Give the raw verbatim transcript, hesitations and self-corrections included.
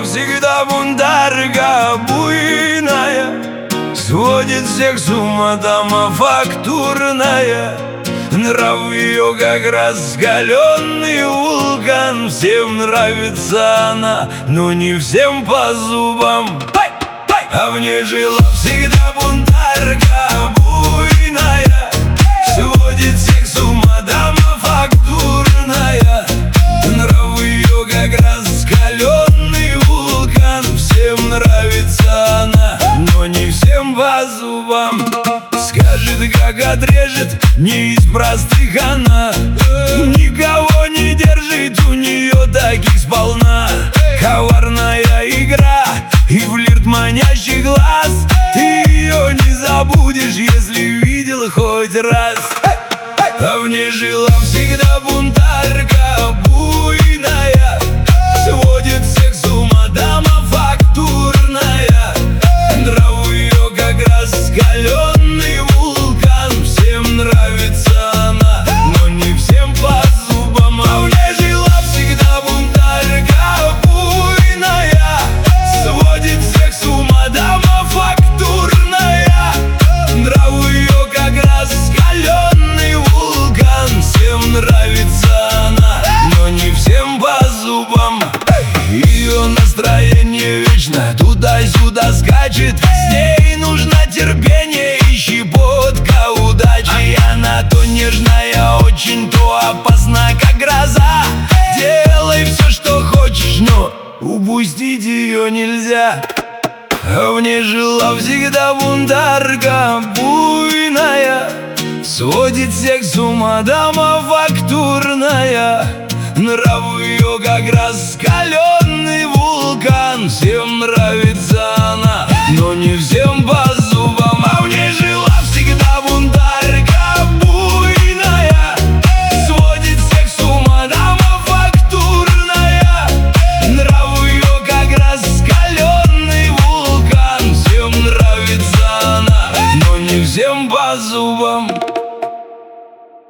жила всегда бунтарка буйная, сводит всех с ума дама фактурная. Нрав ее как раскаленный вулкан. Всем нравится она, но не всем по зубам. А в ней жила всегда бунтарка буйная, сводит всех с ума дама фактурная. Нрав ее как раскаленный вулкан. Всем нравится она, но не всем по зубам. Скажет, как отрежет, не из простых она. Никого не держит, у нее таких сполна. Коварная игра и флирт манящий глаз. Ты ее не забудешь, если видел хоть раз. А в ней жила всегда бунтарка буйная, сводит всех с ума дама фактурная. Нрав ее как раскаленный вулкан. Всем нравится она, но не всем по зубам. А в ней жила всегда бунтарка буйная, сводит всех с ума дама фактурная. Нрав ее как раскаленный вулкан. Всем нравится она, но не всем по зубам. Ее настроение вечно туда-сюда скачет. С ней нужно терпение и щепотка удачи. И она то нежная очень, то опасна, как гроза. Делай все, что хочешь, но упустить ее нельзя. А в ней жила всегда бунтарка буйная, сводит всех с ума дама фактурная. Нрав ее как раскален